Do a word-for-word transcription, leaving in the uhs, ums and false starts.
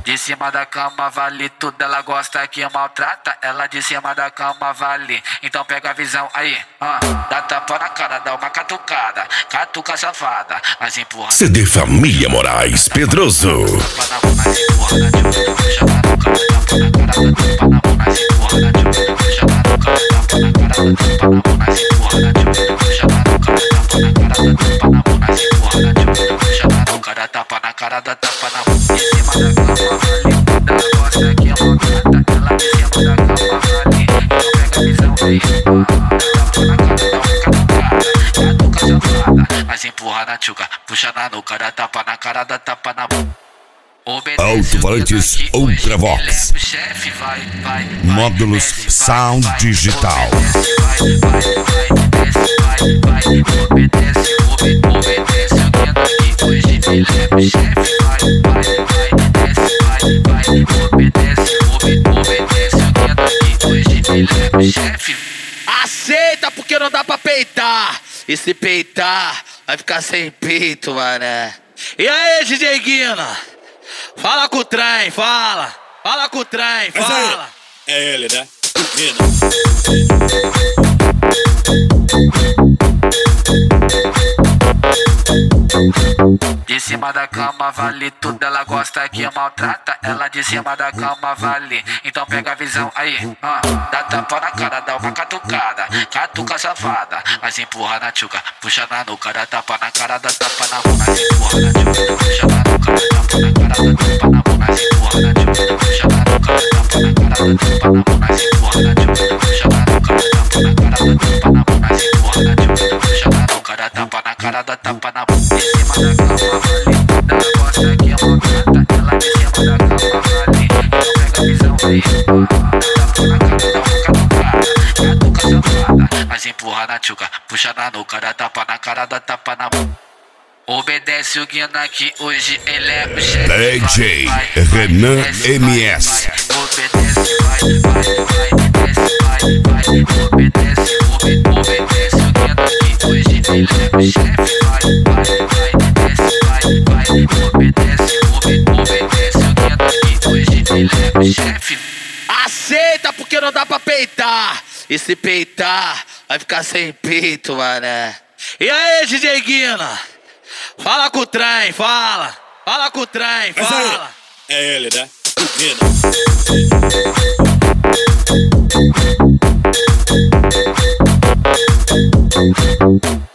De cima da cama vale tudo, ela gosta que maltrata. Ela de cima da cama vale, então pega a visão aí. Ah, dá tapa na cara, dá uma catucada, catuca safada, mas empurra. C D Família Moraes Pedroso. Cada tapa na cara, dá tapa na boca. De cima da cama vale, ela gosta que maltrata. Ela de cima da cama vale, então pega a visão aí. Dá tapa na cara, dá uma catucada, catuca safada, mas empurra na tchuca, puxa na nuca, dá tapa na cara, dá tapa na boca. Alto-falantes Ultravox. Módulos Sound Digital. Aceita porque não dá pra peitar. E se peitar, vai ficar sem peito, mané. E aí, D J Guina? Fala com o trem, fala. Fala com o trem, fala. É ele, né? De cima da cama vale tudo, ela gosta que maltrata. Ela de cima da cama vale, então pega a visão aí. Ah, dá tapa na cara, dá uma catucada, catuca safada, mas empurra na tchuca, puxa na nuca, dá tapa na cara, dá tapa na boca, mas empurra na tchuca, puxa na nuca, dá tapa na cara, dá tapa na boca, mas empurra na tchuca, puxa na nuca, dá tapa na cara, dá tapa na boca, mas empurra na tchuca, puxa na nuca, dá tapa na cara, dá tapa na boca, mas empurra na tchuca, puxa na nuca, dá tapa na cara, dá tapa na boca. De cima da cama vale, ela gosta que maltrata. Ela de cima da cama vale, então pega a visão aí. Dá tapa na cara, dá uma catucada, catuca safada, mas empurra na tchuca, puxa na nuca, dá tapa na cara, dá tapa na boca. Obedece o Guina que hoje ele é o chefe. D J Renan M S. Obedece, vai, vai, vai, desce, vai, vai. Obedece, obedece o Guina que hoje ele é o chefe. Vai, vai, vai, desce, vai, vai. Obedece, obedece o Guina que hoje ele é o chefe. Aceita porque não dá pra peitar. E se peitar, vai ficar sem peito, mané. E aí, D J Guina? Fala com o trem, fala. Fala com o trem, fala. É ele, né? Guina.